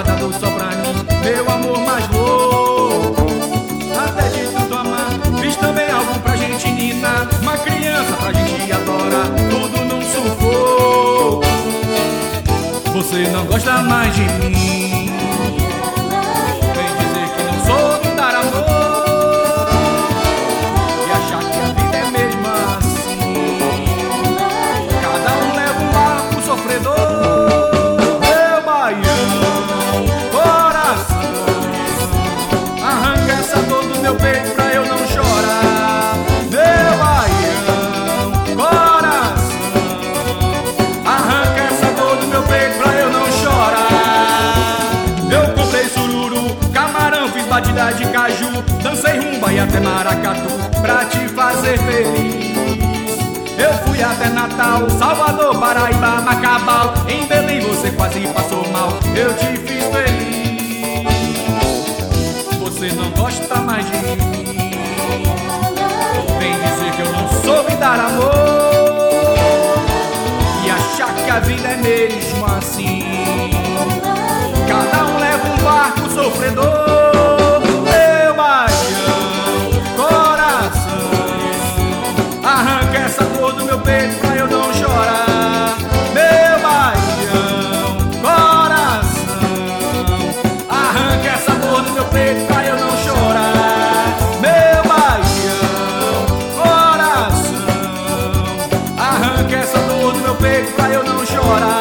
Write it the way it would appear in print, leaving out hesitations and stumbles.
guardado só pra mim, meu amor mais louco. Até de tanto amar, fiz também algo pra gente ninar, uma criança pra gente adorar, tudo num sufoco. Você não gosta mais de mim, vem dizer que não soube dar amor e achar que a vida é mesmo assim. Cada um leva um ar pro sofredor. Meu baião, coração, arranca essa dor do meu peito pra eu não chorar. Meu baião, coração, arranca essa dor do meu peito pra eu não chorar. Eu comprei sururu, camarão, fiz batida de caju, dancei rumba e até maracatu pra te fazer feliz. Eu fui até Natal, Salvador, Paraíba, Macabal, em Belém você quase passou mal, eu te fiz feliz. Você não gosta mais de mim, vem dizer que eu não soube dar amor e achar que a vida é mesmo assim. Cada um leva um barco sofredor. Meu baião, coração, arranca essa dor do meu peito pra eu não chorar. Meu baião, coração, arranca essa dor do meu peito pra eu não chorar. Meu baião, coração, arranca essa dor do meu peito pra eu não chorar.